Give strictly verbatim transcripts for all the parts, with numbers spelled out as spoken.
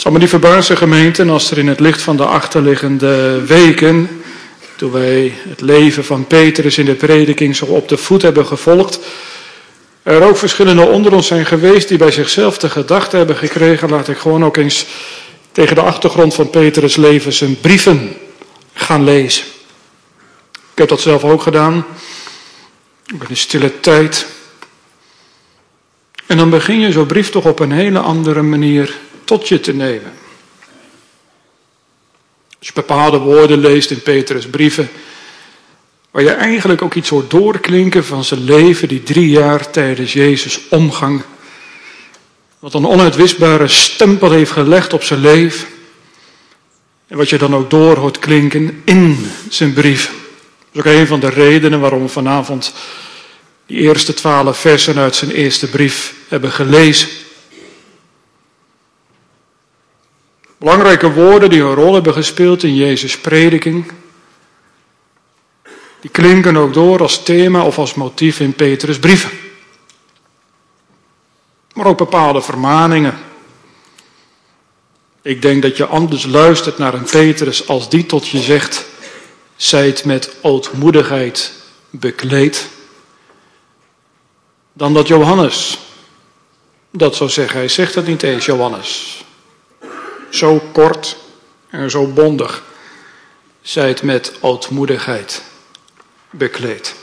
Het zal me niet verbazen, gemeente, als er in het licht van de achterliggende weken, toen wij het leven van Petrus in de prediking zo op de voet hebben gevolgd, er ook verschillende onder ons zijn geweest die bij zichzelf de gedachte hebben gekregen, laat ik gewoon ook eens tegen de achtergrond van Petrus' leven zijn brieven gaan lezen. Ik heb dat zelf ook gedaan, in een stille tijd. En dan begin je zo'n brief toch op een hele andere manier tot je te nemen. Als je bepaalde woorden leest in Petrus' brieven, waar je eigenlijk ook iets hoort doorklinken van zijn leven, die drie jaar tijdens Jezus' omgang, wat een onuitwisbare stempel heeft gelegd op zijn leven, en wat je dan ook door hoort klinken in zijn brief. Dat is ook een van de redenen waarom we vanavond die eerste twaalf versen uit zijn eerste brief hebben gelezen. Belangrijke woorden die een rol hebben gespeeld in Jezus' prediking, die klinken ook door als thema of als motief in Petrus' brieven. Maar ook bepaalde vermaningen. Ik denk dat je anders luistert naar een Petrus als die tot je zegt, zijt met ootmoedigheid bekleed, dan dat Johannes dat zou zeggen. Hij zegt het niet eens, Johannes. Zo kort en zo bondig, zijt met ootmoedigheid bekleed.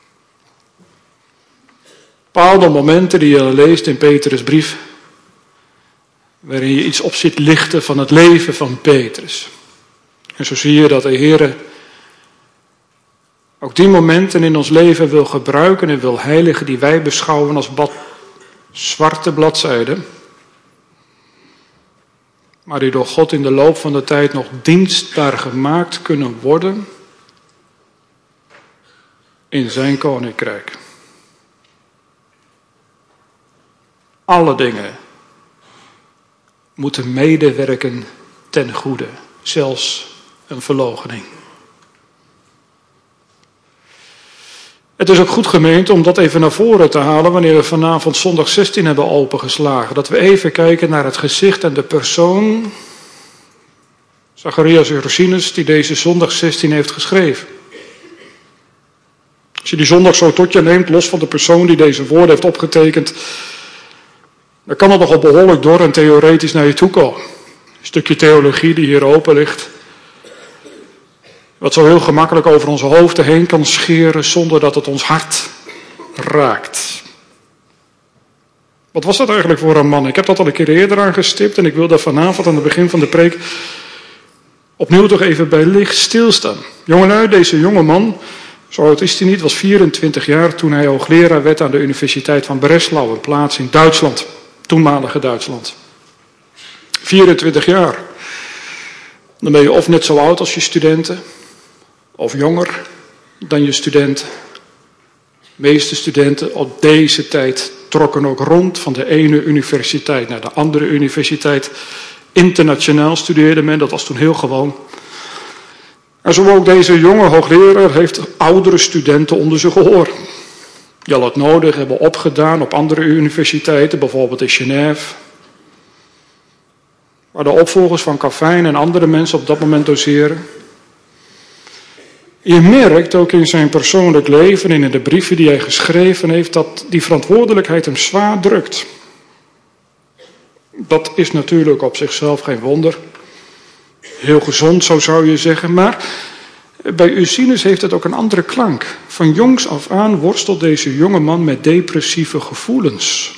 Bepaalde momenten die je leest in Petrus' brief, waarin je iets op ziet lichten van het leven van Petrus. En zo zie je dat de Heer ook die momenten in ons leven wil gebruiken en wil heiligen die wij beschouwen als blad, zwarte bladzijden, maar die door God in de loop van de tijd nog dienstbaar gemaakt kunnen worden in zijn koninkrijk. Alle dingen moeten medewerken ten goede, zelfs een verloochening. Het is ook goed, gemeente, om dat even naar voren te halen wanneer we vanavond zondag zestien hebben opengeslagen. Dat we even kijken naar het gezicht en de persoon, Zacharias Ursinus, die deze zondag zestien heeft geschreven. Als je die zondag zo tot je neemt, los van de persoon die deze woorden heeft opgetekend, dan kan het nogal behoorlijk door en theoretisch naar je toe komen. Een stukje theologie die hier open ligt, wat zo heel gemakkelijk over onze hoofden heen kan scheren zonder dat het ons hart raakt. Wat was dat eigenlijk voor een man? Ik heb dat al een keer eerder aangestipt en ik wil daar vanavond aan het begin van de preek opnieuw toch even bij licht stilstaan. Jongelui, deze jonge man, zo oud is hij niet, was vierentwintig jaar toen hij hoogleraar werd aan de Universiteit van Breslau, een plaats in Duitsland, toenmalige Duitsland. vierentwintig jaar. Dan ben je of net zo oud als je studenten, of jonger dan je studenten. De meeste studenten op deze tijd trokken ook rond van de ene universiteit naar de andere universiteit. Internationaal studeerde men, dat was toen heel gewoon. En zo ook deze jonge hoogleraar heeft oudere studenten onder zijn gehoor. Die al het nodig hebben opgedaan op andere universiteiten, bijvoorbeeld in Genève, waar de opvolgers van Calvijn en andere mensen op dat moment doseren. Je merkt ook in zijn persoonlijk leven en in de brieven die hij geschreven heeft, dat die verantwoordelijkheid hem zwaar drukt. Dat is natuurlijk op zichzelf geen wonder. Heel gezond, zo zou je zeggen. Maar bij Ursinus heeft het ook een andere klank. Van jongs af aan worstelt deze jonge man met depressieve gevoelens.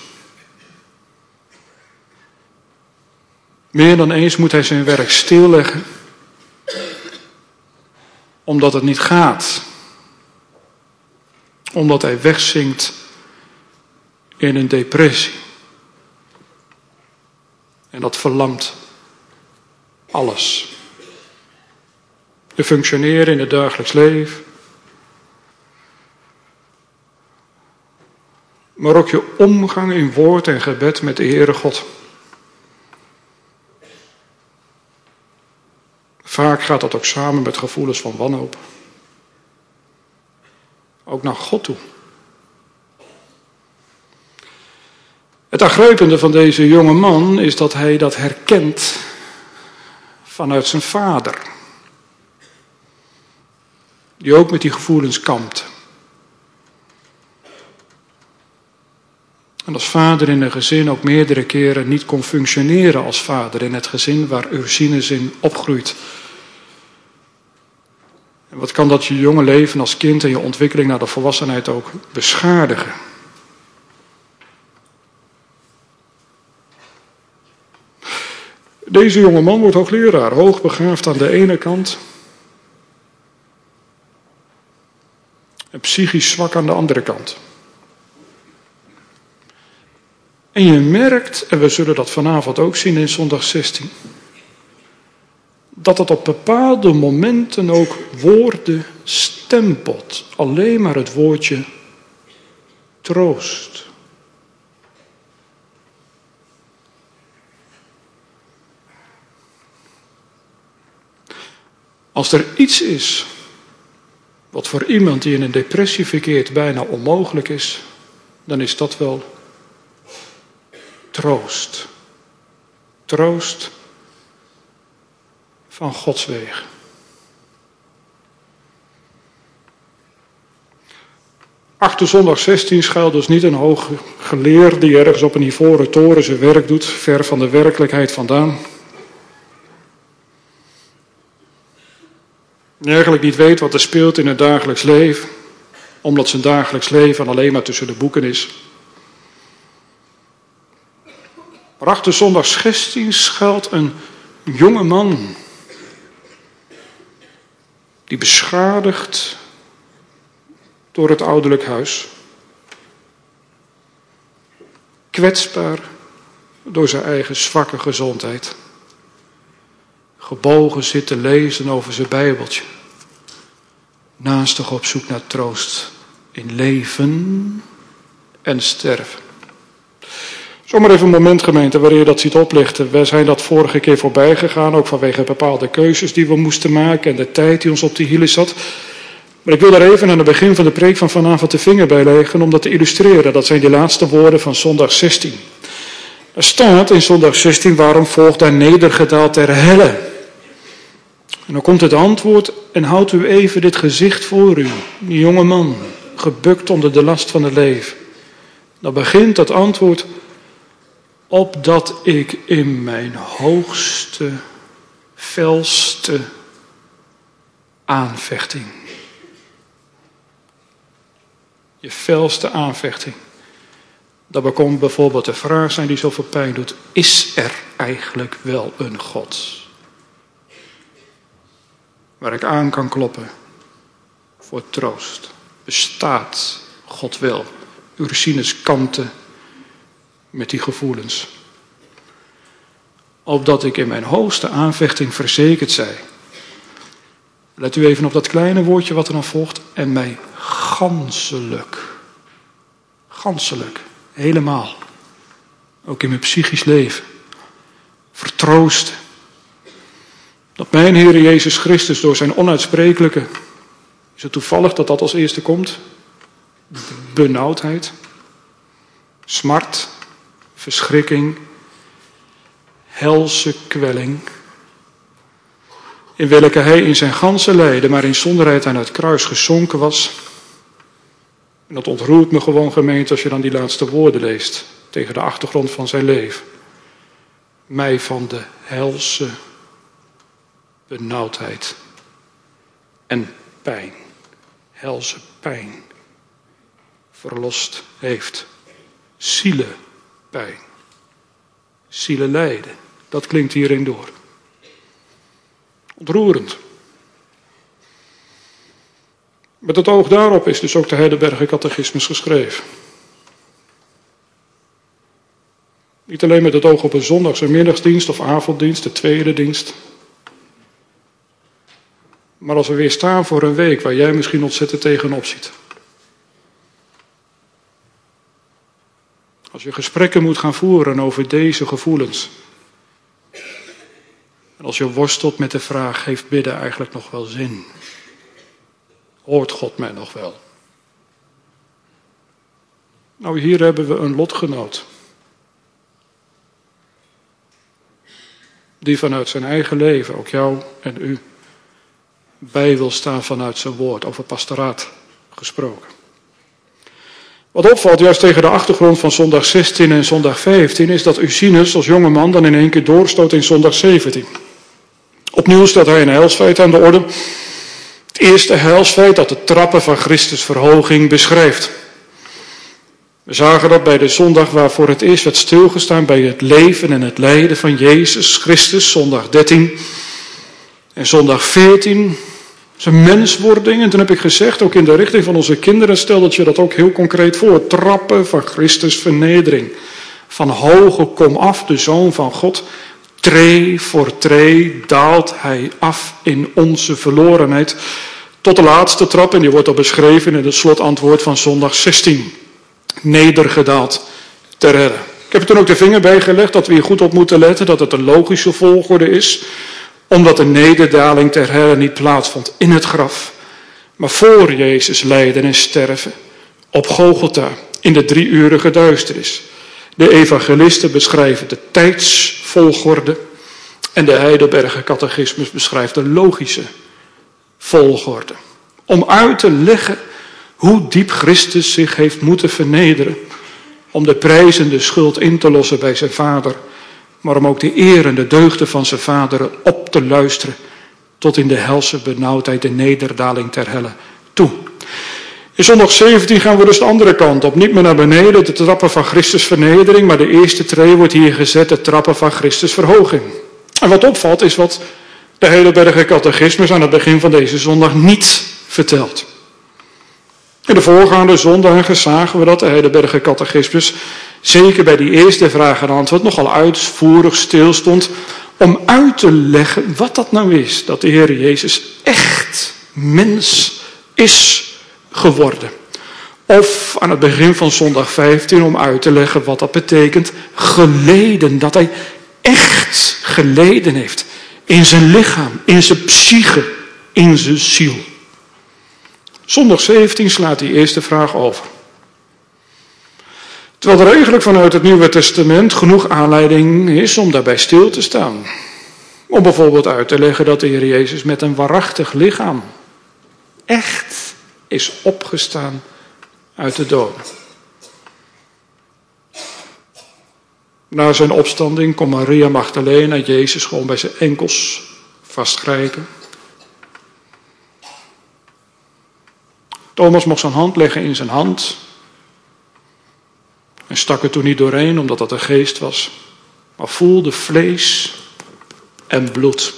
Meer dan eens moet hij zijn werk stilleggen, omdat het niet gaat. Omdat hij wegzinkt in een depressie. En dat verlamt alles. Je functioneren in het dagelijks leven. Maar ook je omgang in woord en gebed met de Heere God. Vaak gaat dat ook samen met gevoelens van wanhoop. Ook naar God toe. Het aangrijpende van deze jonge man is dat hij dat herkent vanuit zijn vader. Die ook met die gevoelens kampt. En als vader in een gezin ook meerdere keren niet kon functioneren als vader in het gezin waar Ursinus in opgroeit. En wat kan dat je jonge leven als kind en je ontwikkeling naar de volwassenheid ook beschadigen? Deze jonge man wordt hoogleraar, hoogbegaafd aan de ene kant en psychisch zwak aan de andere kant. En je merkt, en we zullen dat vanavond ook zien in zondag zestien, dat het op bepaalde momenten ook woorden stempelt. Alleen maar het woordje troost. Als er iets is wat voor iemand die in een depressie verkeert bijna onmogelijk is, dan is dat wel troost. Troost van Gods wegen. Achter zondag zestien schuilt dus niet een hooggeleerde die ergens op een ivoren toren zijn werk doet, ver van de werkelijkheid vandaan. Die eigenlijk niet weet wat er speelt in het dagelijks leven, omdat zijn dagelijks leven alleen maar tussen de boeken is. Maar achter zondag zestien schuilt een jonge man die beschadigd door het ouderlijk huis, kwetsbaar door zijn eigen zwakke gezondheid, gebogen zit te lezen over zijn Bijbeltje, naastig op zoek naar troost in leven en sterven. Zomaar even een moment, gemeente, waarin je dat ziet oplichten. Wij zijn dat vorige keer voorbij gegaan, ook vanwege bepaalde keuzes die we moesten maken en de tijd die ons op de hielen zat. Maar ik wil daar even aan het begin van de preek van vanavond de vinger bij leggen om dat te illustreren. Dat zijn die laatste woorden van zondag zestien. Er staat in zondag zestien, waarom volgt daar nedergedaald ter helle? En dan komt het antwoord, en houdt u even dit gezicht voor u. Die jonge man, gebukt onder de last van het leven. Dan begint dat antwoord, opdat ik in mijn hoogste, felste aanvechting. Je felste aanvechting. Dat kan bijvoorbeeld de vraag zijn die zoveel pijn doet. Is er eigenlijk wel een God? Waar ik aan kan kloppen voor troost. Bestaat God wel? Ursinus kampte met die gevoelens. Opdat ik in mijn hoogste aanvechting verzekerd zij. Let u even op dat kleine woordje wat er dan volgt. En mij ganselijk. Ganselijk. Helemaal. Ook in mijn psychisch leven. Vertroosten. Dat mijn Heer Jezus Christus door zijn onuitsprekelijke. Is het toevallig dat dat als eerste komt? Benauwdheid. Smart. Verschrikking. Helse kwelling. In welke hij in zijn ganse lijden, maar in zonderheid aan het kruis gezonken was. En dat ontroert me gewoon, gemeente, als je dan die laatste woorden leest. Tegen de achtergrond van zijn leven. Mij van de helse benauwdheid en pijn. Helse pijn. Verlost heeft. Zielepijn. Zielelijden. Dat klinkt hierin door. Ontroerend. Met het oog daarop is dus ook de Heidelberger Catechismus geschreven. Niet alleen met het oog op een zondags- en middagsdienst of avonddienst, de tweede dienst. Maar als we weer staan voor een week waar jij misschien ontzettend tegenop ziet. Als je gesprekken moet gaan voeren over deze gevoelens. En als je worstelt met de vraag, heeft bidden eigenlijk nog wel zin? Hoort God mij nog wel? Nou, hier hebben we een lotgenoot. die vanuit zijn eigen leven ook jou en u bij wil staan vanuit zijn woord, over pastoraat gesproken. Wat opvalt, juist tegen de achtergrond van zondag zestien en zondag vijftien, is dat Ursinus als jonge man dan in één keer doorstoot in zondag zeventien. Opnieuw stelt hij een heilsfeit aan de orde. Het eerste heilsfeit dat de trappen van Christus verhoging beschrijft. We zagen dat bij de zondag waarvoor het eerst werd stilgestaan bij het leven en het lijden van Jezus Christus, zondag dertien. En zondag veertien, zijn menswording. En toen heb ik gezegd, ook in de richting van onze kinderen, stel dat je dat ook heel concreet voor. Trappen van Christus vernedering. Van hoge kom af, de Zoon van God. Tree voor tree daalt hij af in onze verlorenheid. Tot de laatste trap, en die wordt al beschreven in het slotantwoord van zondag zestien. Nedergedaald ter helle. Ik heb er toen ook de vinger bij gelegd dat we hier goed op moeten letten, dat het een logische volgorde is, omdat de nederdaling ter helle niet plaatsvond in het graf, maar voor Jezus lijden en sterven op Golgotha in de drieurige duisternis. De evangelisten beschrijven de tijdsvolgorde en de Heidelberger catechismus beschrijft de logische volgorde. Om uit te leggen hoe diep Christus zich heeft moeten vernederen om de prijzende schuld in te lossen bij zijn Vader, maar om ook de eer en de deugden van zijn Vader op te luisteren tot in de helse benauwdheid, de nederdaling ter helle toe. In zondag zeventien gaan we dus de andere kant op. Niet meer naar beneden, de trappen van Christus vernedering, maar de eerste tree wordt hier gezet, de trappen van Christus verhoging. En wat opvalt is wat de Heidelberger catechismus aan het begin van deze zondag niet vertelt. In de voorgaande zondagen zagen we dat de Heidelberger catechismus zeker bij die eerste vraag en antwoord nogal uitvoerig stilstond om uit te leggen wat dat nou is, dat de Heer Jezus echt mens is geworden. Of aan het begin van zondag vijftien om uit te leggen wat dat betekent, geleden, dat hij echt geleden heeft in zijn lichaam, in zijn psyche, in zijn ziel. Zondag zeventien slaat die eerste vraag over. Terwijl er eigenlijk vanuit het Nieuwe Testament genoeg aanleiding is om daarbij stil te staan. Om bijvoorbeeld uit te leggen dat de Heer Jezus met een waarachtig lichaam echt is opgestaan uit de doden. Na zijn opstanding kon Maria Magdalena Jezus gewoon bij zijn enkels vastgrijpen. Thomas mocht zijn hand leggen in zijn hand en stak er toen niet doorheen omdat dat een geest was, maar voelde vlees en bloed.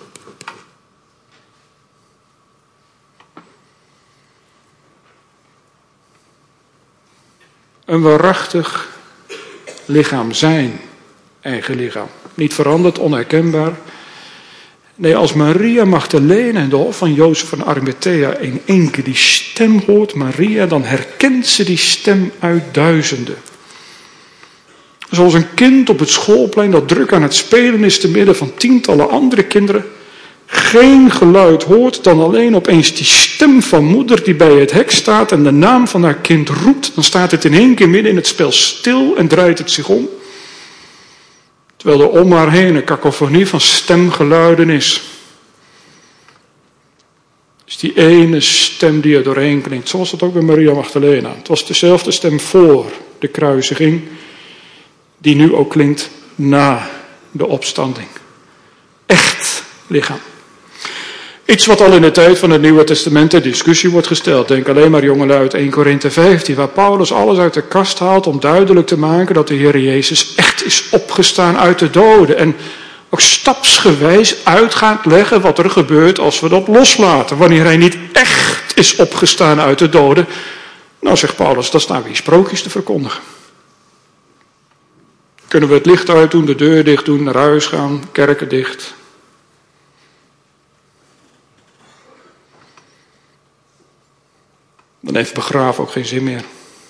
Een waarachtig lichaam, zijn eigen lichaam. Niet veranderd, onherkenbaar. Nee, als Maria Magdalena in de hof van Jozef van Arimathea in één keer die stem hoort, Maria, dan herkent ze die stem uit duizenden. Zoals een kind op het schoolplein dat druk aan het spelen is te midden van tientallen andere kinderen, geen geluid hoort dan alleen opeens die stem van moeder die bij het hek staat en de naam van haar kind roept, dan staat het in één keer midden in het spel stil en draait het zich om. Terwijl er om haar heen een kakofonie van stemgeluiden is. Dus die ene stem die er doorheen klinkt, zoals dat ook bij Maria Magdalena. Het was dezelfde stem voor de kruisiging, die nu ook klinkt na de opstanding. Echt lichaam. Iets wat al in de tijd van het Nieuwe Testament ter discussie wordt gesteld. Denk alleen maar jongelui uit eerste Korinthe vijftien, waar Paulus alles uit de kast haalt om duidelijk te maken dat de Heer Jezus echt is opgestaan uit de doden. En ook stapsgewijs uit gaat leggen wat er gebeurt als we dat loslaten. Wanneer hij niet echt is opgestaan uit de doden, nou zegt Paulus, dan staan we hier sprookjes te verkondigen. Kunnen we het licht uitdoen, de deur dicht doen, naar huis gaan, kerken dicht. Dan heeft begraven ook geen zin meer.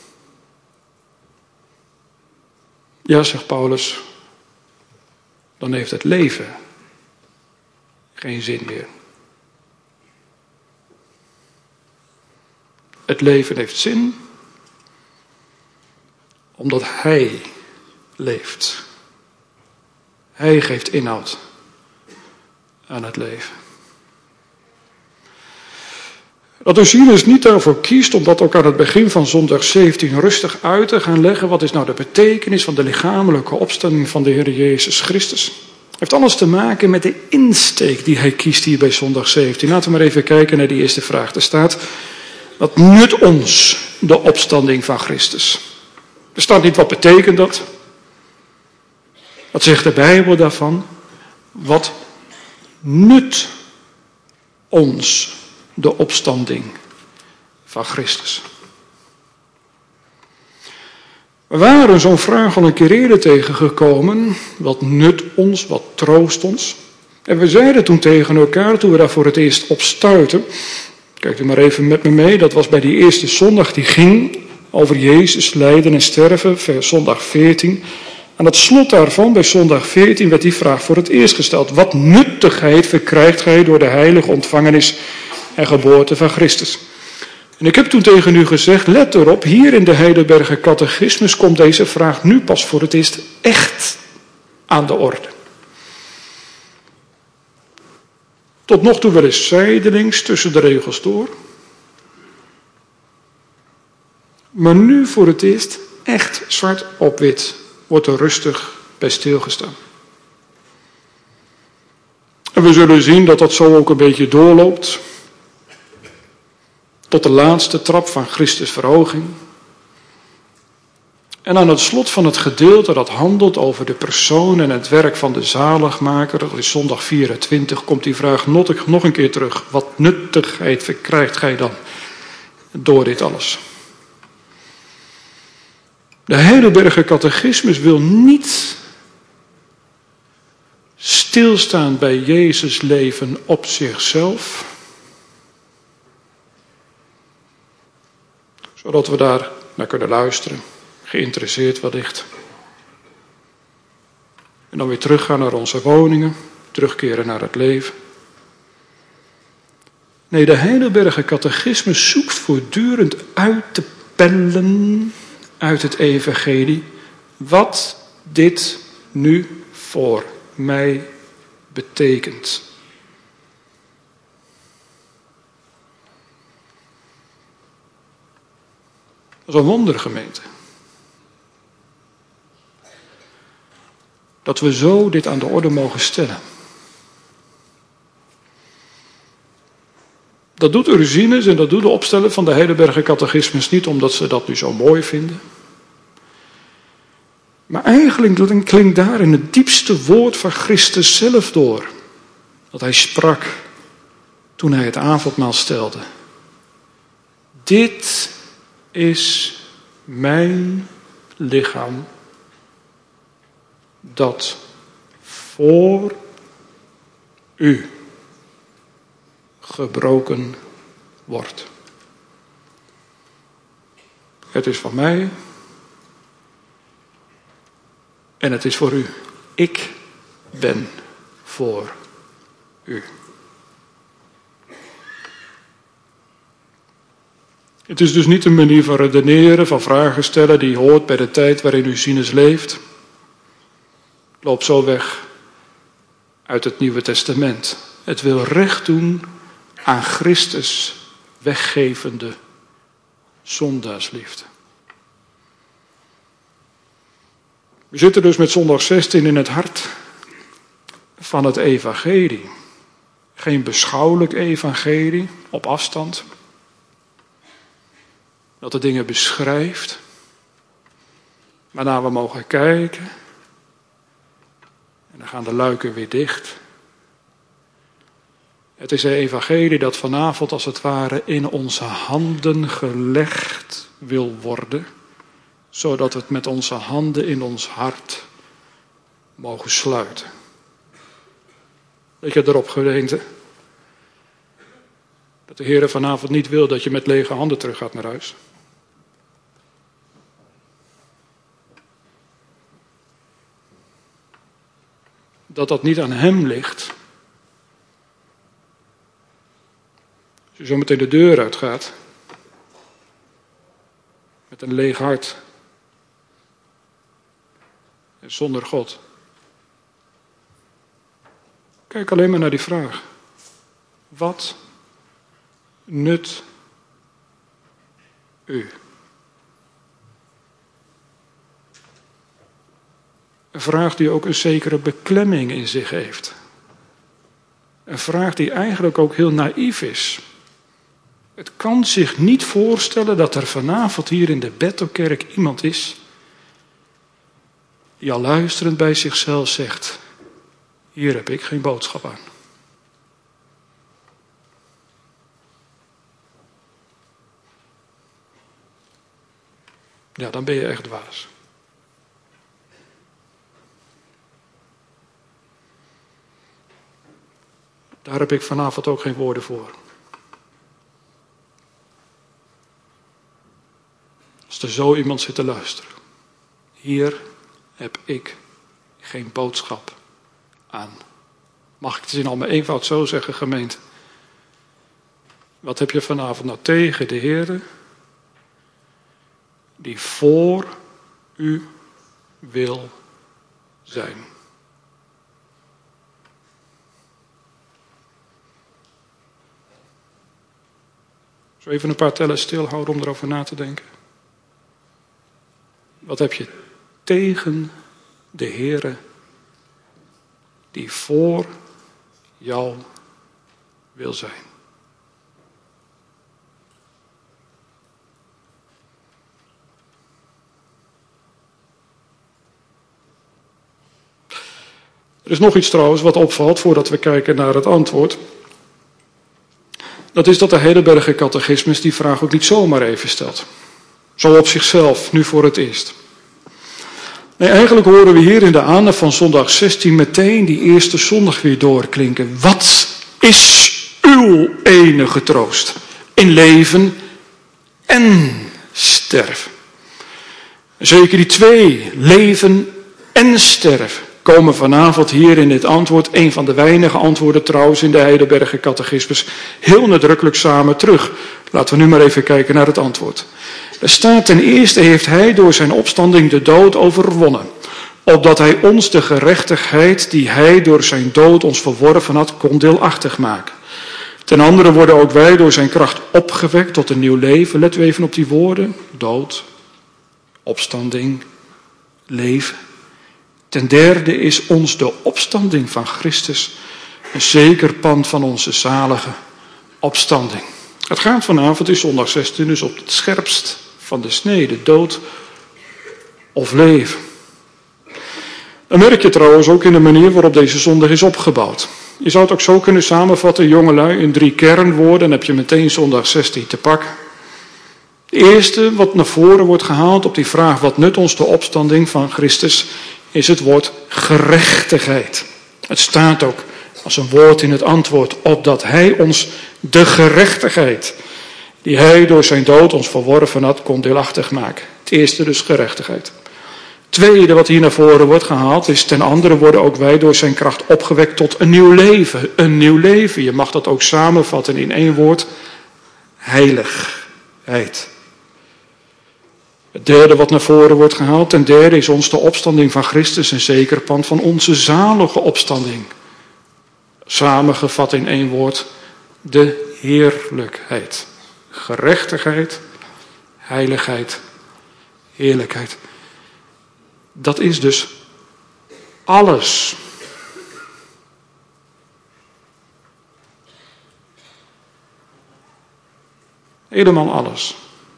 Ja, zegt Paulus, dan heeft het leven geen zin meer. Het leven heeft zin, omdat hij leeft. Hij geeft inhoud aan het leven. Dat Ursinus niet daarvoor kiest om dat ook aan het begin van zondag zeventien rustig uit te gaan leggen. Wat is nou de betekenis van de lichamelijke opstanding van de Heer Jezus Christus? Heeft alles te maken met de insteek die hij kiest hier bij zondag zeventien. Laten we maar even kijken naar die eerste vraag. Er staat, wat nut ons de opstanding van Christus? Er staat niet wat betekent dat. Wat zegt de Bijbel daarvan? Wat nut ons de opstanding van Christus? We waren zo'n vraag al een keer eerder tegengekomen. Wat nut ons, wat troost ons? En we zeiden toen tegen elkaar, toen we daar voor het eerst op stuitten. Kijkt u maar even met me mee, dat was bij die eerste zondag die ging over Jezus lijden en sterven, zondag veertien. Aan het slot daarvan, bij zondag veertien, werd die vraag voor het eerst gesteld. Wat nuttigheid verkrijgt gij door de heilige ontvangenis en geboorte van Christus? En ik heb toen tegen u gezegd, let erop, hier in de Heidelberger Catechismus komt deze vraag nu pas voor het eerst echt aan de orde. Tot nog toe wel eens zijdelings tussen de regels door. Maar nu voor het eerst echt zwart op wit wordt er rustig bij stilgestaan. En we zullen zien dat dat zo ook een beetje doorloopt. Tot de laatste trap van Christus verhoging. En aan het slot van het gedeelte dat handelt over de persoon en het werk van de zaligmaker, dat is zondag vierentwintig, komt die vraag nog een keer terug. Wat nuttigheid verkrijgt gij dan door dit alles? De Heidelberger Catechismus wil niet stilstaan bij Jezus' leven op zichzelf, zodat we daar naar kunnen luisteren, geïnteresseerd wellicht. En dan weer teruggaan naar onze woningen, terugkeren naar het leven. Nee, de Heidelberger Catechismus zoekt voortdurend uit te pellen uit het evangelie wat dit nu voor mij betekent. Dat is een wonder, gemeente. Dat we zo dit aan de orde mogen stellen. Dat doet Ursinus en dat doet de opsteller van de Heidelberger Catechismus niet omdat ze dat nu zo mooi vinden. Maar eigenlijk klinkt daar in het diepste woord van Christus zelf door. Dat hij sprak toen hij het avondmaal stelde. Dit is mijn lichaam dat voor u gebroken wordt. Het is van mij en het is voor u. Ik ben voor u. Het is dus niet een manier van redeneren, van vragen stellen die hoort bij de tijd waarin Ursinus leeft. Loopt zo weg uit het Nieuwe Testament. Het wil recht doen aan Christus weggevende zondaarsliefde. We zitten dus met zondag zestien in het hart van het evangelie. Geen beschouwelijk evangelie op afstand. Dat de dingen beschrijft. Waarna we mogen kijken. En dan gaan de luiken weer dicht. Het is een evangelie dat vanavond als het ware in onze handen gelegd wil worden. Zodat we het met onze handen in ons hart mogen sluiten. Weet je erop, gemeente? Dat de Heer vanavond niet wil dat je met lege handen terug gaat naar huis. Dat dat niet aan hem ligt. Als je zo meteen de deur uitgaat. Met een leeg hart. En zonder God. Kijk alleen maar naar die vraag. Wat nut u? Een vraag die ook een zekere beklemming in zich heeft. Een vraag die eigenlijk ook heel naïef is. Het kan zich niet voorstellen dat er vanavond hier in de Bethelkerk iemand is die al luisterend bij zichzelf zegt, hier heb ik geen boodschap aan. Ja, dan ben je echt dwaas. Daar heb ik vanavond ook geen woorden voor. Als er zo iemand zit te luisteren. Hier heb ik geen boodschap aan. Mag ik het in al mijn eenvoud zo zeggen, gemeente? Wat heb je vanavond nou tegen de Heere die voor u wil zijn? Zo even een paar tellen stilhouden om erover na te denken. Wat heb je tegen de Heere die voor jou wil zijn? Er is nog iets trouwens wat opvalt voordat we kijken naar het antwoord. Dat is dat de Heidelberger Catechismus die vraag ook niet zomaar even stelt. Zo op zichzelf, nu voor het eerst. Nee, eigenlijk horen we hier in de aandacht van zondag zestien meteen die eerste zondag weer doorklinken. Wat is uw enige troost in leven en sterven? Zeker die twee, leven en sterven, komen vanavond hier in dit antwoord, een van de weinige antwoorden trouwens in de Heidelberger Catechismus, heel nadrukkelijk samen terug. Laten we nu maar even kijken naar het antwoord. Er staat ten eerste heeft hij door zijn opstanding de dood overwonnen, opdat hij ons de gerechtigheid die hij door zijn dood ons verworven had, kon deelachtig maken. Ten andere worden ook wij door zijn kracht opgewekt tot een nieuw leven. Let u even op die woorden. Dood, opstanding, leven. Ten derde is ons de opstanding van Christus een zeker pand van onze zalige opstanding. Het gaat vanavond in zondag zestien dus op het scherpst van de snede, dood of leven. Dan merk je trouwens ook in de manier waarop deze zondag is opgebouwd. Je zou het ook zo kunnen samenvatten, jongelui, in drie kernwoorden. Dan heb je meteen zondag zestien te pakken. Het eerste wat naar voren wordt gehaald op die vraag, wat nut ons de opstanding van Christus, is het woord gerechtigheid. Het staat ook als een woord in het antwoord, opdat hij ons de gerechtigheid die hij door zijn dood ons verworven had, kon deelachtig maken. Het eerste dus gerechtigheid. Het tweede wat hier naar voren wordt gehaald is, ten andere worden ook wij door zijn kracht opgewekt tot een nieuw leven. Een nieuw leven. Je mag dat ook samenvatten in één woord. Heiligheid. Het derde wat naar voren wordt gehaald, ten derde is ons de opstanding van Christus een zeker pand van onze zalige opstanding. Samengevat in één woord, de heerlijkheid. Gerechtigheid, heiligheid, heerlijkheid. Dat is dus alles. Helemaal alles.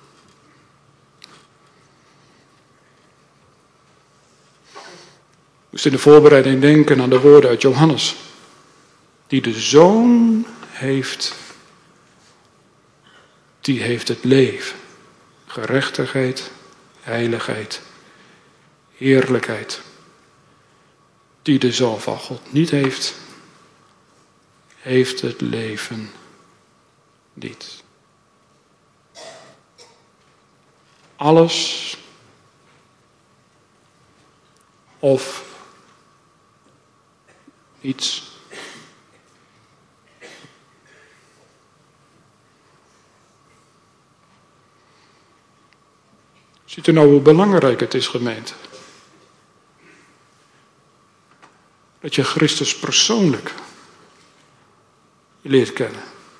Ik moest in de voorbereiding denken aan de woorden uit Johannes. Die de Zoon heeft, die heeft het leven. Gerechtigheid, heiligheid, heerlijkheid. Die de Zoon van God niet heeft, heeft het leven niet. Alles of iets. Ziet u nou hoe belangrijk het is, gemeente? Dat je Christus persoonlijk leert kennen.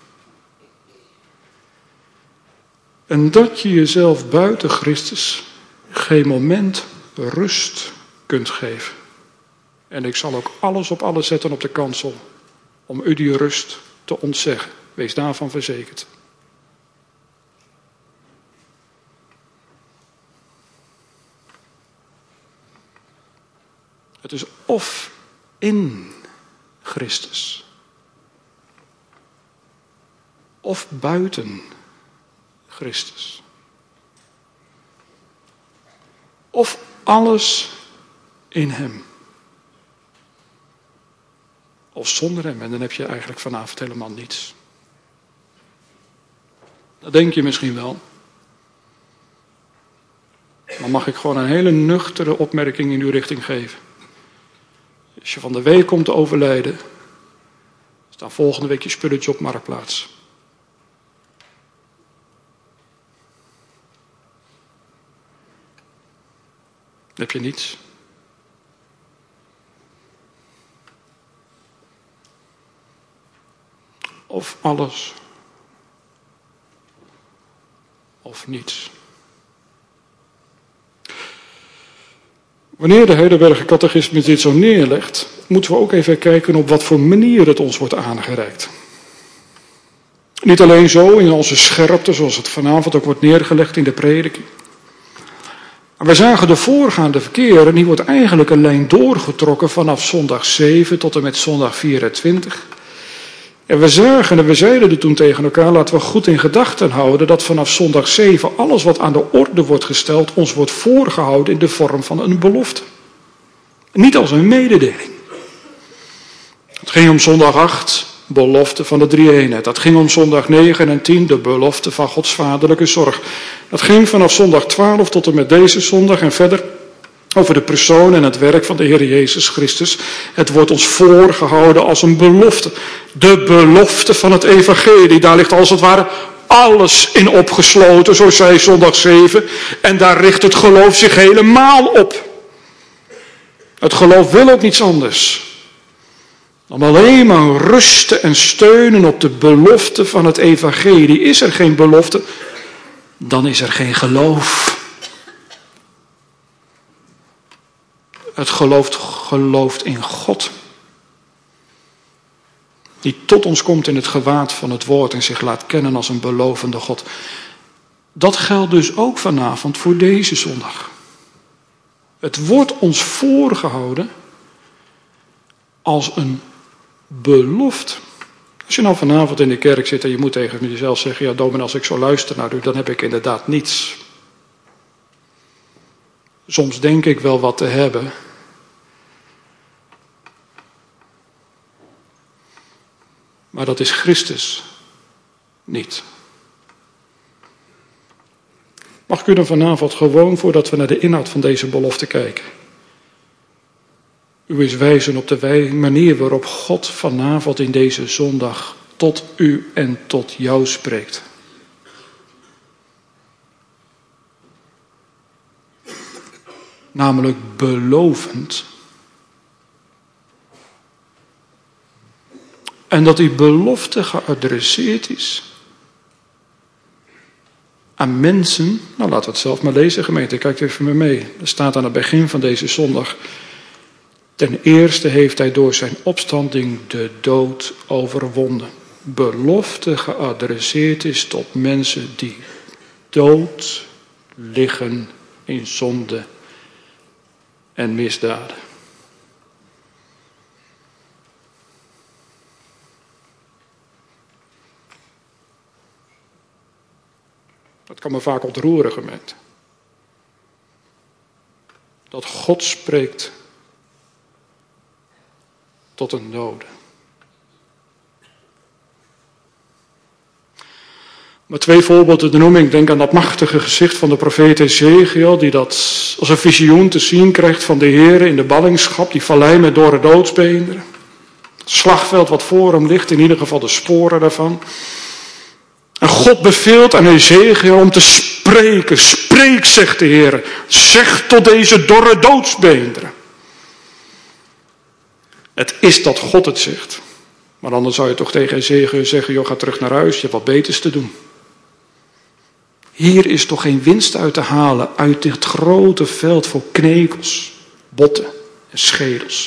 En dat je jezelf buiten Christus geen moment rust kunt geven. En ik zal ook alles op alles zetten op de kansel om u die rust te ontzeggen. Wees daarvan verzekerd. Het is of in Christus, of buiten Christus. Of alles in hem. Of zonder hem. En dan heb je eigenlijk vanavond helemaal niets. Dat denk je misschien wel. Maar mag ik gewoon een hele nuchtere opmerking in uw richting geven. Als je van de week komt te overlijden, staan volgende week je spulletje op Marktplaats. Dan heb je niets. Of alles. Of niets. Wanneer de Heidelberger Catechismus dit zo neerlegt, moeten we ook even kijken op wat voor manier het ons wordt aangereikt. Niet alleen zo in onze scherpte, zoals het vanavond ook wordt neergelegd in de prediking. Maar we zagen de voorgaande verkeer en die wordt eigenlijk een lijn doorgetrokken vanaf zondag zeven tot en met zondag vierentwintig. En we zagen en we zeiden er toen tegen elkaar, laten we goed in gedachten houden dat vanaf zondag zeven alles wat aan de orde wordt gesteld ons wordt voorgehouden in de vorm van een belofte. Niet als een mededeling. Het ging om zondag acht, belofte van de drie-eenheid. Dat ging om zondag negen en tien, de belofte van Gods vaderlijke zorg. Dat ging vanaf zondag twaalf tot en met deze zondag en verder over de persoon en het werk van de Heer Jezus Christus. Het wordt ons voorgehouden als een belofte. De belofte van het evangelie. Daar ligt als het ware alles in opgesloten, zo zei zondag zeven. En daar richt het geloof zich helemaal op. Het geloof wil ook niets anders dan alleen maar rusten en steunen op de belofte van het evangelie. Is er geen belofte, dan is er geen geloof. Het geloof gelooft in God. Die tot ons komt in het gewaad van het woord en zich laat kennen als een belovende God. Dat geldt dus ook vanavond voor deze zondag. Het wordt ons voorgehouden als een belofte. Als je nou vanavond in de kerk zit en je moet tegen jezelf zeggen, ja dominee, als ik zo luister naar u, dan heb ik inderdaad niets. Soms denk ik wel wat te hebben. Maar dat is Christus niet. Mag ik u dan vanavond gewoon, voordat we naar de inhoud van deze belofte kijken, u eens wijzen op de manier waarop God vanavond in deze zondag tot u en tot jou spreekt. Namelijk belovend. En dat die belofte geadresseerd is aan mensen. Nou, laten we het zelf maar lezen, gemeente. Kijk even met me mee. Er staat aan het begin van deze zondag. Ten eerste heeft hij door zijn opstanding de dood overwonnen. Belofte geadresseerd is tot mensen die dood liggen in zonde en misdaden. Dat kan me vaak ontroeren, gemeente. Dat God spreekt tot een dode. Maar twee voorbeelden te noemen. Ik denk aan dat machtige gezicht van de profeet Ezechiel, die dat als een visioen te zien krijgt van de Heer in de ballingschap, die vallei met dorre doodsbeenderen. Het slagveld wat voor hem ligt, in ieder geval de sporen daarvan. En God beveelt aan Ezechiel om te spreken. Spreek, zegt de Heer. Zeg tot deze dorre doodsbeenderen. Het is dat God het zegt. Maar anders zou je toch tegen Ezekiel zeggen, joh, ga terug naar huis, je hebt wat beters te doen. Hier is toch geen winst uit te halen uit dit grote veld voor knevels, botten en schedels.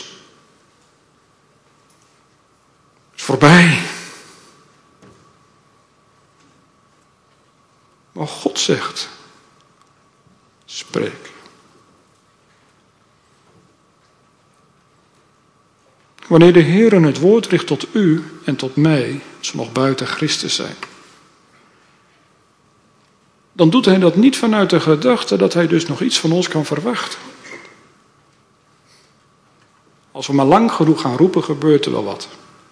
Het is voorbij. Maar God zegt, spreek. Wanneer de Heer het woord richt tot u en tot mij, als we nog buiten Christus zijn, dan doet hij dat niet vanuit de gedachte dat hij dus nog iets van ons kan verwachten. Als we maar lang genoeg gaan roepen, gebeurt er wel wat.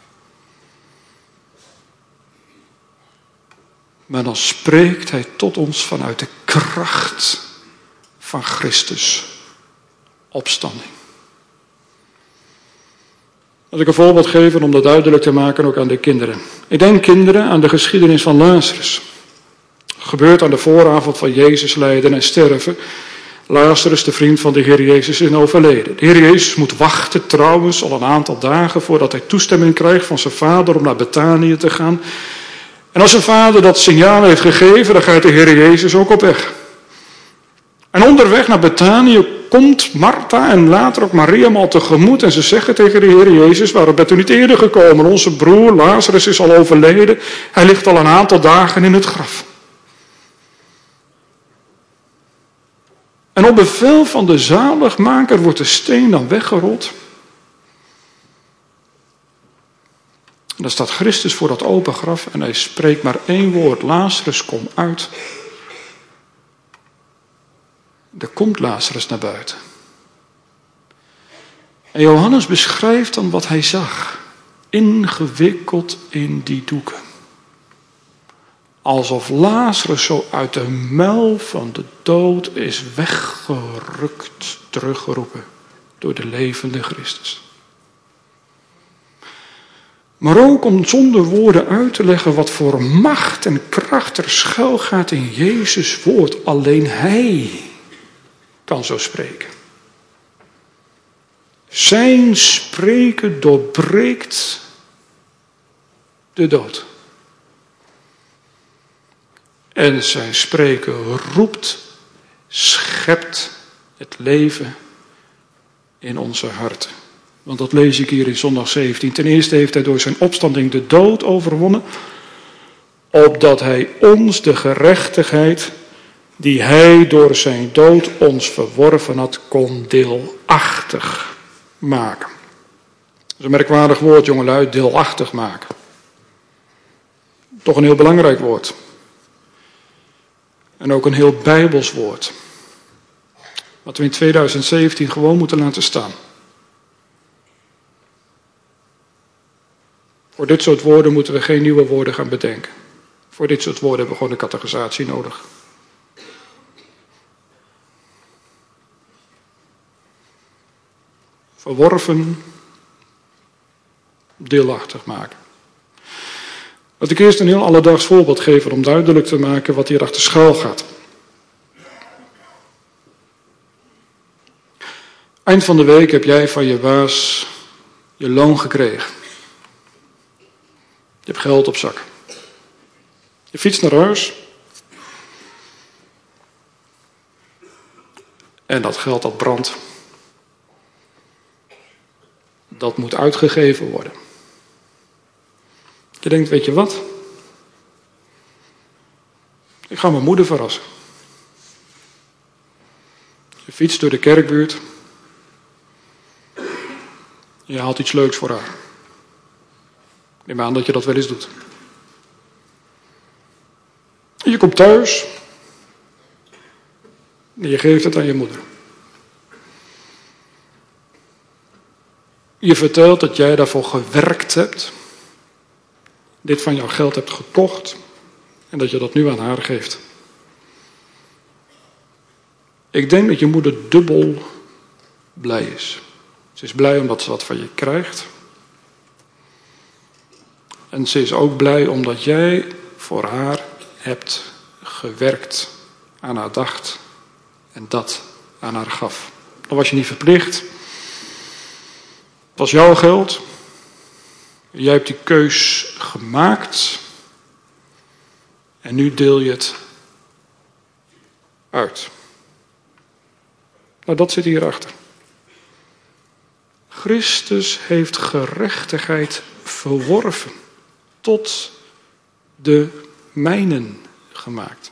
Maar dan spreekt hij tot ons vanuit de kracht van Christus opstanding. Als ik een voorbeeld geef om dat duidelijk te maken ook aan de kinderen. Ik denk kinderen aan de geschiedenis van Lazarus. Gebeurt aan de vooravond van Jezus lijden en sterven. Lazarus, de vriend van de Heer Jezus, is overleden. De Heer Jezus moet wachten trouwens al een aantal dagen voordat hij toestemming krijgt van zijn vader om naar Betanië te gaan. En als zijn vader dat signaal heeft gegeven, dan gaat de Heer Jezus ook op weg. En onderweg naar Betanië komt Martha en later ook Maria hem al tegemoet. En ze zeggen tegen de Heer Jezus, waarom bent u niet eerder gekomen? Onze broer Lazarus is al overleden. Hij ligt al een aantal dagen in het graf. En op bevel van de zaligmaker wordt de steen dan weggerold. En dan staat Christus voor dat open graf en hij spreekt maar één woord. Lazarus, kom uit. Er komt Lazarus naar buiten. En Johannes beschrijft dan wat hij zag. Ingewikkeld in die doeken. Alsof Lazarus zo uit de muil van de dood is weggerukt, teruggeroepen door de levende Christus. Maar ook om zonder woorden uit te leggen wat voor macht en kracht er schuil gaat in Jezus' woord. Alleen Hij kan zo spreken. Zijn spreken doorbreekt de dood. En zijn spreken roept, schept het leven in onze harten. Want dat lees ik hier in zondag zeventien. Ten eerste heeft hij door zijn opstanding de dood overwonnen, opdat hij ons de gerechtigheid die hij door zijn dood ons verworven had, kon deelachtig maken. Dat is een merkwaardig woord, jongelui, deelachtig maken. Toch een heel belangrijk woord. En ook een heel bijbels woord. Wat we in tweeduizend zeventien gewoon moeten laten staan. Voor dit soort woorden moeten we geen nieuwe woorden gaan bedenken. Voor dit soort woorden hebben we gewoon een categorisatie nodig. Verworven, deelachtig maken. Laat ik eerst een heel alledaags voorbeeld geven om duidelijk te maken wat hier achter schuil gaat. Eind van de week heb jij van je baas je loon gekregen. Je hebt geld op zak. Je fietst naar huis. En dat geld dat brandt. Dat moet uitgegeven worden. Je denkt, weet je wat? Ik ga mijn moeder verrassen. Je fietst door de kerkbuurt. Je haalt iets leuks voor haar. Neem aan dat je dat wel eens doet. Je komt thuis. En je geeft het aan je moeder. Je vertelt dat jij daarvoor gewerkt hebt. Dit van jouw geld hebt gekocht. En dat je dat nu aan haar geeft. Ik denk dat je moeder dubbel blij is. Ze is blij omdat ze wat van je krijgt. En ze is ook blij omdat jij voor haar hebt gewerkt, aan haar dacht en dat aan haar gaf. Dan was je niet verplicht. Het was jouw geld. Jij hebt die keus gemaakt en nu deel je het uit. Nou, dat zit hierachter. Christus heeft gerechtigheid verworven, tot de mijnen gemaakt.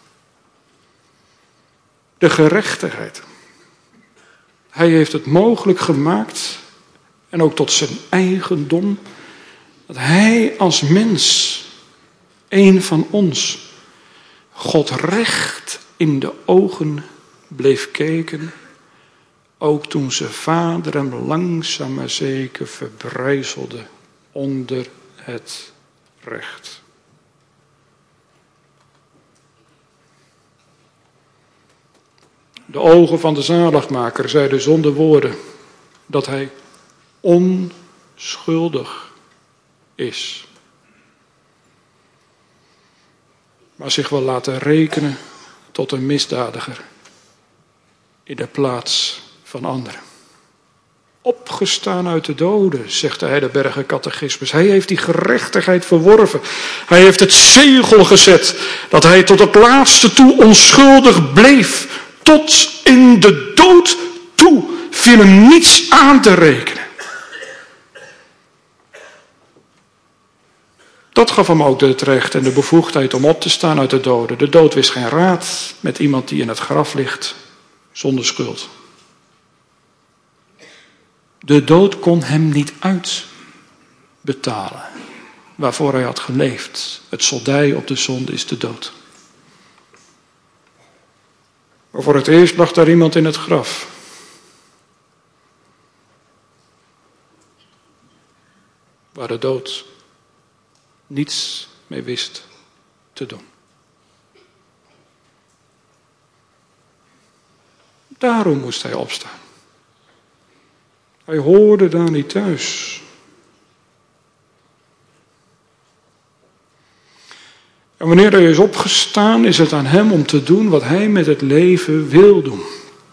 De gerechtigheid. Hij heeft het mogelijk gemaakt, en ook tot zijn eigendom, dat hij als mens, een van ons, God recht in de ogen bleef kijken, ook toen zijn vader hem langzaam maar zeker verbrijzelde onder het recht. De ogen van de zaligmaker zeiden zonder woorden dat hij onschuldig is. Maar zich wil laten rekenen tot een misdadiger in de plaats van anderen. Opgestaan uit de doden, zegt de Heidelberger Catechismus. Hij heeft die gerechtigheid verworven. Hij heeft het zegel gezet dat hij tot het laatste toe onschuldig bleef. Tot in de dood toe viel hem niets aan te rekenen. Dat gaf hem ook het recht en de bevoegdheid om op te staan uit de doden. De dood wist geen raad met iemand die in het graf ligt zonder schuld. De dood kon hem niet uitbetalen waarvoor hij had geleefd. Het soldij op de zonde is de dood. Maar voor het eerst lag daar iemand in het graf. Waar de dood niets mee wist te doen. Daarom moest hij opstaan. Hij hoorde daar niet thuis. En wanneer hij is opgestaan, is het aan hem om te doen wat hij met het leven wil doen.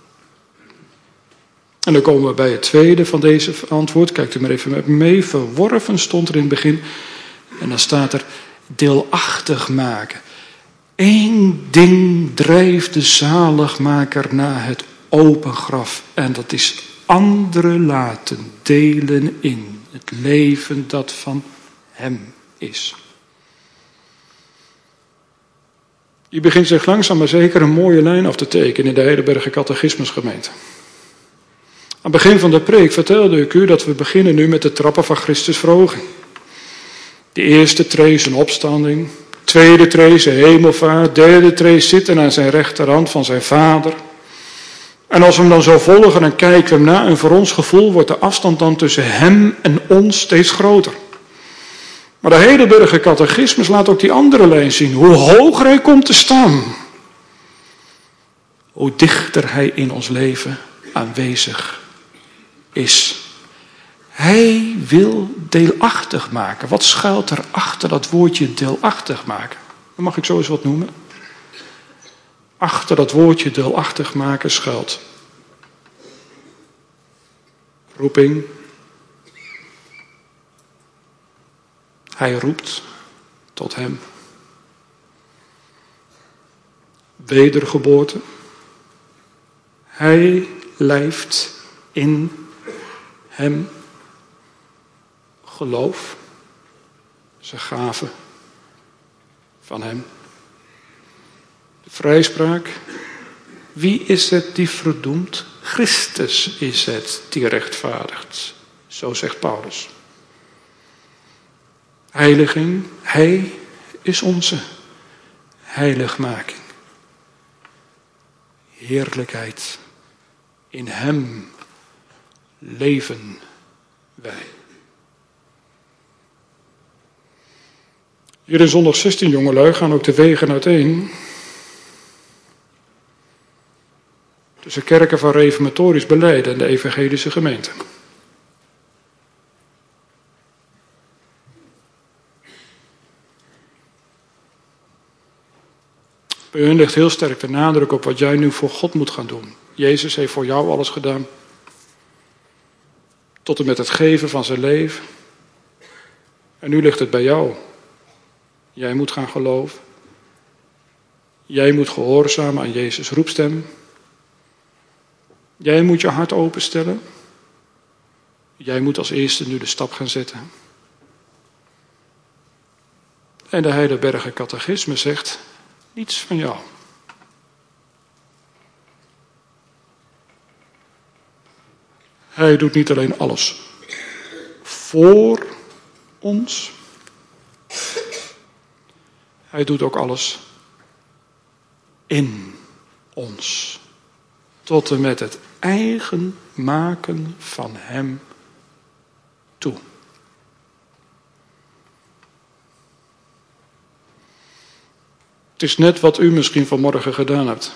En dan komen we bij het tweede van deze antwoord. Kijkt u maar even met me mee. Verworven stond er in het begin. En dan staat er deelachtig maken. Eén ding drijft de zaligmaker naar het open graf. En dat is anderen laten delen in het leven dat van hem is. Je begint zich langzaam maar zeker een mooie lijn af te tekenen in de Heidelberger Catechismusgemeente. Aan het begin van de preek vertelde ik u dat we beginnen nu met de trappen van Christus verhoging. De eerste tree zijn opstanding, tweede tree zijn hemelvaart, derde tree zitten aan zijn rechterhand van zijn vader. En als we hem dan zo volgen en kijken we hem na, en voor ons gevoel wordt de afstand dan tussen hem en ons steeds groter. Maar de Heidelberger Catechismus laat ook die andere lijn zien. Hoe hoger hij komt te staan, hoe dichter hij in ons leven aanwezig is. Hij wil deelachtig maken. Wat schuilt er achter dat woordje deelachtig maken? Dan mag ik zo eens wat noemen. Achter dat woordje deelachtig maken schuilt roeping. Hij roept tot hem. Wedergeboorte. Hij lijft in hem. Geloof. Zijn gave van hem. De vrijspraak. Wie is het die verdoemt? Christus is het die rechtvaardigt. Zo zegt Paulus. Heiliging. Hij is onze heiligmaking. Heerlijkheid. In hem leven wij. Hier in zondag zestien, jongelui, gaan ook de wegen uiteen. Tussen kerken van reformatorisch beleid en de evangelische gemeente. Bij hun ligt heel sterk de nadruk op wat jij nu voor God moet gaan doen. Jezus heeft voor jou alles gedaan. Tot en met het geven van zijn leven. En nu ligt het bij jou. Jij moet gaan geloven. Jij moet gehoorzamen aan Jezus' roepstem. Jij moet je hart openstellen. Jij moet als eerste nu de stap gaan zetten. En de Heidelberger Catechisme zegt, niets van jou. Hij doet niet alleen alles voor ons. Hij doet ook alles in ons. Tot en met het eigen maken van hem toe. Het is net wat u misschien vanmorgen gedaan hebt.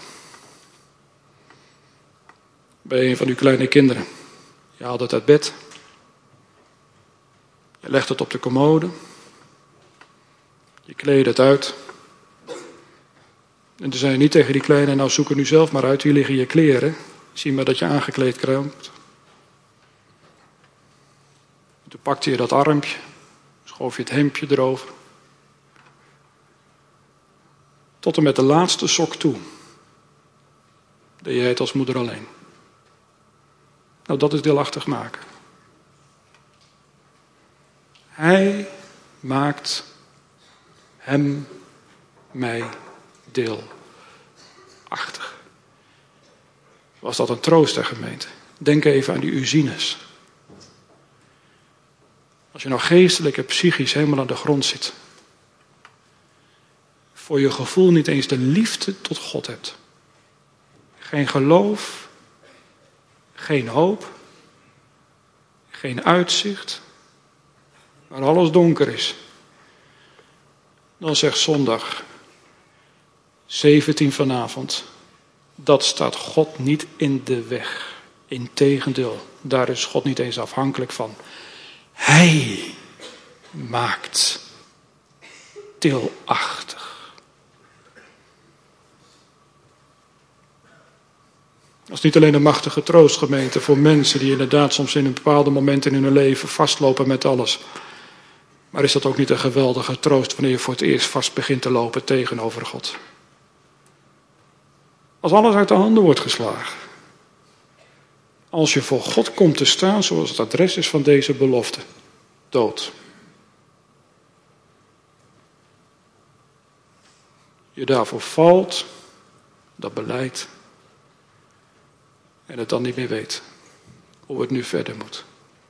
Bij een van uw kleine kinderen. Je haalt het uit bed. Je legt het op de commode. Je kleedt het uit. En dan zei je niet tegen die kleine, nou zoek er nu zelf maar uit, hier liggen je kleren. Zie maar dat je aangekleed kruimt. Toen pakte je dat armpje, schoof je het hemdje erover. Tot en met de laatste sok toe. Deed jij het als moeder alleen. Nou, dat is deelachtig maken. Hij maakt hem, mij deelachtig. Was dat een troost, hè, gemeente? Denk even aan die usines. Als je nou geestelijk en psychisch helemaal aan de grond zit. Voor je gevoel niet eens de liefde tot God hebt. Geen geloof. Geen hoop. Geen uitzicht. Maar alles donker is. Dan zegt zondag zeventien vanavond. Dat staat God niet in de weg. Integendeel, daar is God niet eens afhankelijk van. Hij maakt deelachtig. Dat is niet alleen een machtige troost, gemeente, voor mensen die inderdaad soms in een bepaalde moment in hun leven vastlopen met alles. Maar is dat ook niet een geweldige troost wanneer je voor het eerst vast begint te lopen tegenover God? Als alles uit de handen wordt geslagen. Als je voor God komt te staan zoals het adres is van deze belofte. Dood. Je daarvoor valt, dat belijdt. En het dan niet meer weet hoe het nu verder moet.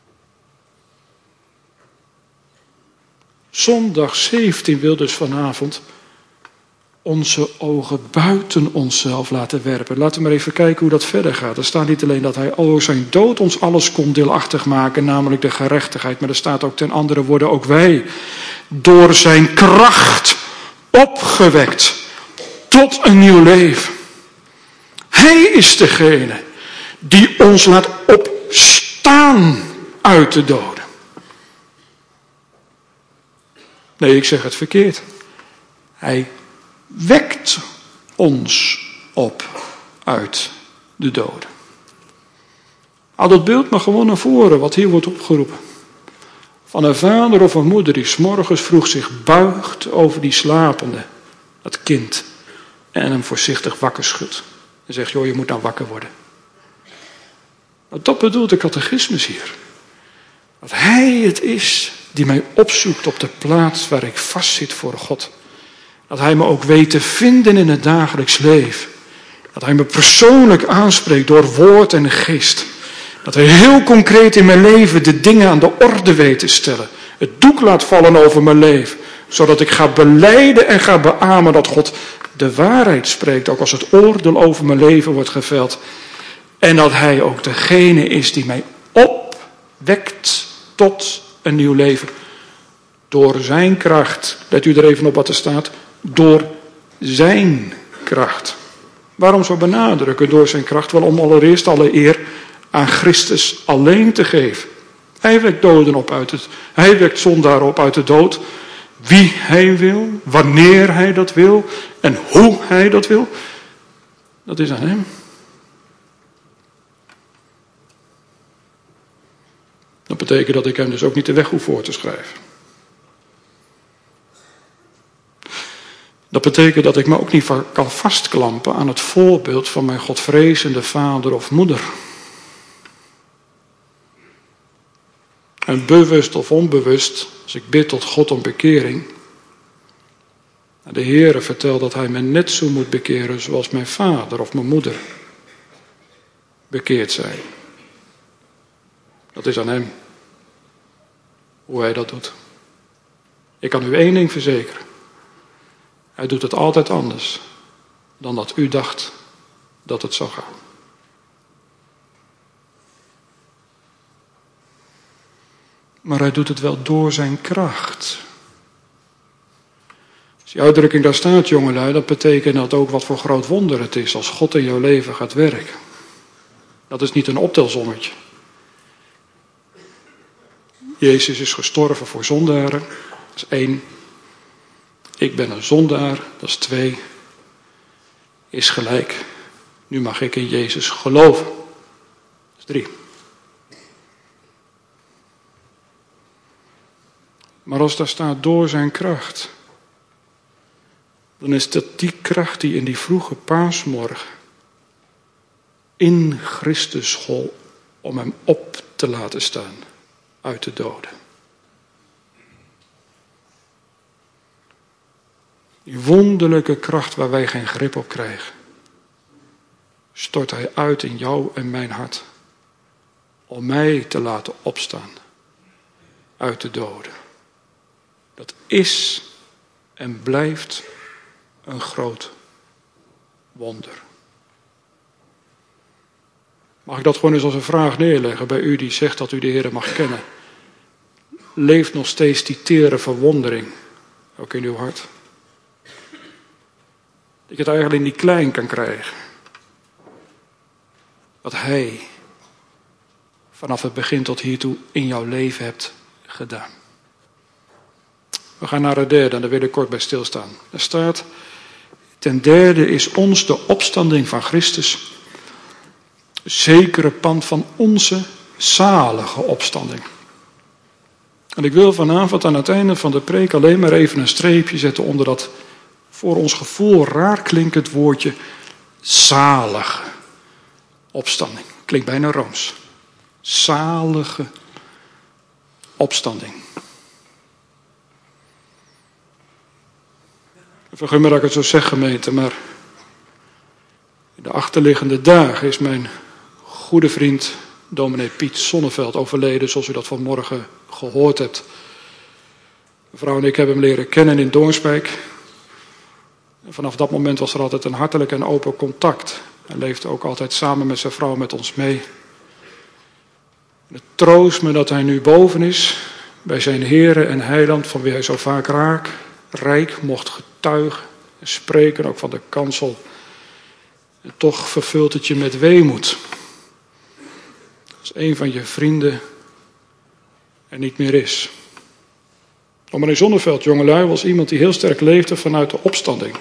Zondag zeventien wil dus vanavond onze ogen buiten onszelf laten werpen. Laten we maar even kijken hoe dat verder gaat. Er staat niet alleen dat hij door zijn dood ons alles kon deelachtig maken, namelijk de gerechtigheid. Maar er staat ook ten andere worden ook wij door zijn kracht opgewekt tot een nieuw leven. Hij is degene die ons laat opstaan uit de doden. Nee, ik zeg het verkeerd. Hij wekt ons op uit de doden. Haal dat beeld maar gewoon naar voren, wat hier wordt opgeroepen. Van een vader of een moeder die 's morgens vroeg zich buigt over die slapende, dat kind, en hem voorzichtig wakker schudt. En zegt, joh, je moet nou wakker worden. Nou, dat bedoelt de catechismus hier. Dat hij het is die mij opzoekt op de plaats waar ik vastzit voor God. Dat hij me ook weet te vinden in het dagelijks leven. Dat hij me persoonlijk aanspreekt door woord en geest. Dat hij heel concreet in mijn leven de dingen aan de orde weet te stellen. Het doek laat vallen over mijn leven. Zodat ik ga belijden en ga beamen dat God de waarheid spreekt. Ook als het oordeel over mijn leven wordt geveld. En dat hij ook degene is die mij opwekt tot een nieuw leven. Door zijn kracht. Let u er even op wat er staat. Door zijn kracht. Waarom zo benadrukken door zijn kracht? Wel om allereerst alle eer aan Christus alleen te geven. Hij wekt doden op uit het, hij wekt zondaren op uit de dood. Wie hij wil, wanneer hij dat wil en hoe hij dat wil. Dat is aan hem. Dat betekent dat ik hem dus ook niet de weg hoef voor te schrijven. Dat betekent dat ik me ook niet kan vastklampen aan het voorbeeld van mijn godvrezende vader of moeder. En bewust of onbewust, als ik bid tot God om bekering, de Heere vertelt dat hij me net zo moet bekeren zoals mijn vader of mijn moeder bekeerd zijn. Dat is aan hem, hoe hij dat doet. Ik kan u één ding verzekeren. Hij doet het altijd anders dan dat u dacht dat het zou gaan. Maar hij doet het wel door zijn kracht. Als die uitdrukking daar staat, jongelui, dat betekent dat ook wat voor groot wonder het is als God in jouw leven gaat werken. Dat is niet een optelsommetje. Jezus is gestorven voor zondaren. Dat is één. Ik ben een zondaar. Dat is twee. Is gelijk. Nu mag ik in Jezus geloven. Dat is drie. Maar als daar staat door zijn kracht, dan is dat die kracht die in die vroege paasmorgen in Christus school om hem op te laten staan uit de doden. Die wonderlijke kracht waar wij geen grip op krijgen, stort hij uit in jou en mijn hart om mij te laten opstaan uit de doden. Dat is en blijft een groot wonder. Mag ik dat gewoon eens als een vraag neerleggen bij u die zegt dat u de Heer mag kennen? Leeft nog steeds die tere verwondering ook in uw hart? Dat je het eigenlijk niet klein kan krijgen. Wat hij vanaf het begin tot hiertoe in jouw leven hebt gedaan. We gaan naar het derde en daar wil ik kort bij stilstaan. Er staat, ten derde is ons de opstanding van Christus zekere pand van onze zalige opstanding. En ik wil vanavond aan het einde van de preek alleen maar even een streepje zetten onder dat voor ons gevoel raar klinkend woordje zalige opstanding. Klinkt bijna Rooms. Zalige opstanding. Vergun me dat ik het zo zeg, gemeente, maar in de achterliggende dagen is mijn goede vriend dominee Piet Sonneveld overleden, zoals u dat vanmorgen gehoord hebt. Mevrouw en ik hebben hem leren kennen in Doornspijk. En vanaf dat moment was er altijd een hartelijk en open contact. Hij leefde ook altijd samen met zijn vrouw met ons mee. En het troost me dat hij nu boven is, bij zijn Heere en Heiland, van wie hij zo vaak raak, rijk mocht getuigen en spreken, ook van de kansel. En toch vervult het je met weemoed. Als een van je vrienden er niet meer is. Dominee Zonneveld, jongelui, was iemand die heel sterk leefde vanuit de opstanding.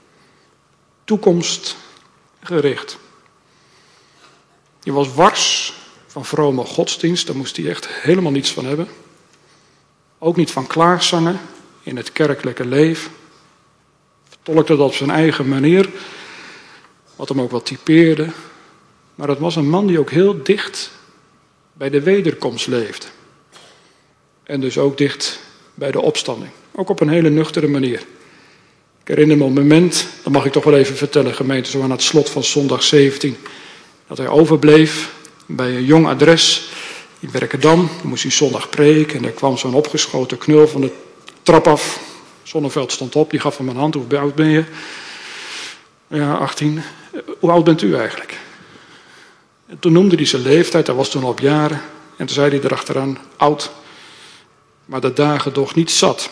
Toekomstgericht. Die was wars van vrome godsdienst, daar moest hij echt helemaal niets van hebben. Ook niet van klaagzangen in het kerkelijke leven. Vertolkte dat op zijn eigen manier, wat hem ook wel typeerde. Maar het was een man die ook heel dicht bij de wederkomst leefde. En dus ook dicht bij de opstanding. Ook op een hele nuchtere manier. Ik herinner me een moment, dat mag ik toch wel even vertellen, gemeente, zo aan het slot van zondag zeventien, dat hij overbleef bij een jong adres in Werkendam. Dan moest hij zondag preken en er kwam zo'n opgeschoten knul van de trap af. Zonneveld stond op, die gaf hem een hand. Hoe oud ben je? Ja, achttien. Hoe oud bent u eigenlijk? En toen noemde hij zijn leeftijd, hij was toen al op jaren. En toen zei hij erachteraan, oud, maar de dagen toch niet zat.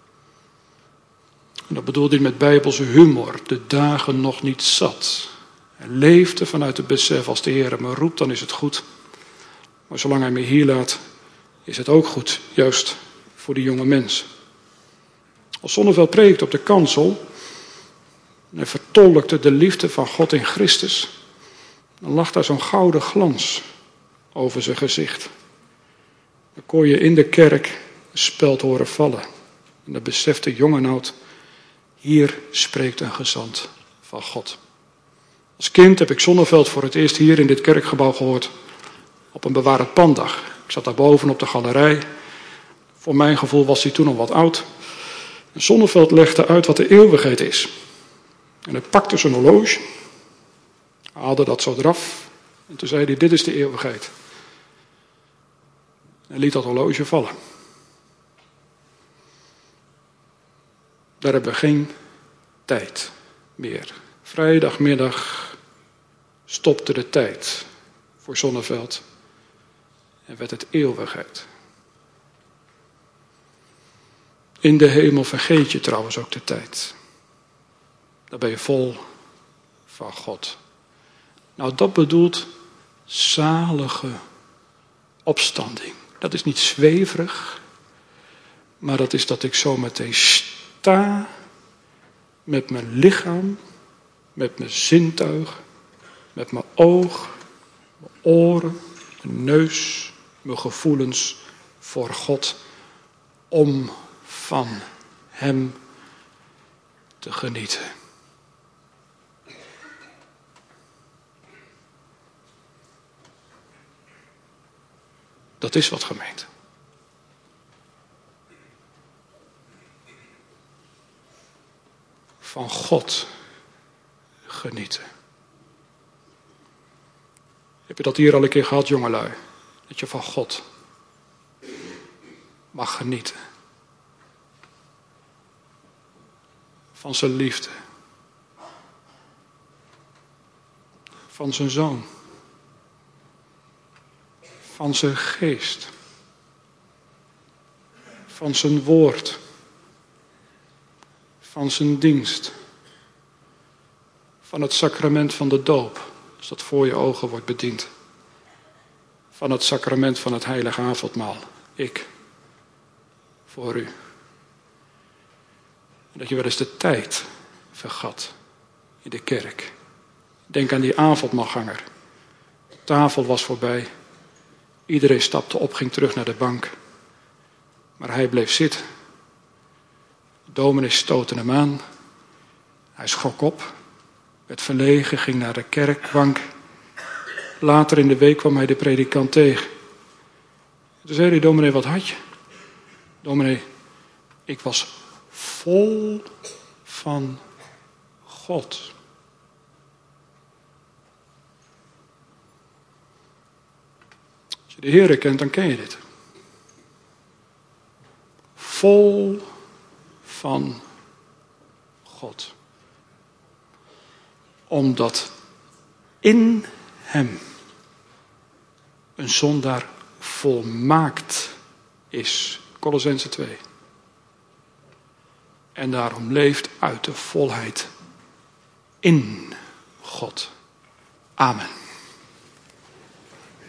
En dat bedoelde hij met bijbelse humor, de dagen nog niet zat. Hij leefde vanuit het besef, als de Heer me roept, dan is het goed. Maar zolang hij me hier laat, is het ook goed, juist voor die jonge mensen. Als Zonneveld preekte op de kansel, en hij vertolkte de liefde van God in Christus, dan lag daar zo'n gouden glans over zijn gezicht. Dan kon je in de kerk een speld horen vallen. En dan besefte jong en oud Hier spreekt een gezant van God. Als kind heb ik Zonneveld voor het eerst hier in dit kerkgebouw gehoord. Op een bewaard panddag. Ik zat daar boven op de galerij. Voor mijn gevoel was hij toen al wat oud. En Zonneveld legde uit wat de eeuwigheid is. En hij pakte zijn horloge. Haalde dat zo eraf. En toen zei hij, dit is de eeuwigheid. En liet dat horloge vallen. Daar hebben we geen tijd meer. Vrijdagmiddag stopte de tijd voor Zonneveld en werd het eeuwigheid. In de hemel vergeet je trouwens ook de tijd. Dan ben je vol van God. Nou, dat bedoelt zalige opstanding. Dat is niet zweverig, maar dat is dat ik zo meteen sta met mijn lichaam, met mijn zintuig, met mijn oog, mijn oren, mijn neus, mijn gevoelens voor God, om van Hem te genieten. Dat is wat, gemeente. Van God genieten. Heb je dat hier al een keer gehad, jongelui? Dat je van God mag genieten. Van zijn liefde. Van zijn zoon. Van zijn geest. Van zijn woord. Van zijn dienst. Van het sacrament van de doop, als dat voor je ogen wordt bediend. Van het sacrament van het heilige avondmaal. Ik. Voor u. En dat je wel eens de tijd vergat in de kerk. Denk aan die avondmaalganger. De tafel was voorbij. Iedereen stapte op, ging terug naar de bank. Maar hij bleef zitten. De dominee stootte hem aan. Hij schrok op. Werd verlegen, ging naar de kerkbank. Later in de week kwam hij de predikant tegen. Toen zei hij, dominee, wat had je? Dominee, ik was vol van God. Als je de Heere kent, dan ken je dit. Vol van God. Omdat in Hem een zondaar volmaakt is. Kolossenzen twee. En daarom leeft uit de volheid in God. Amen.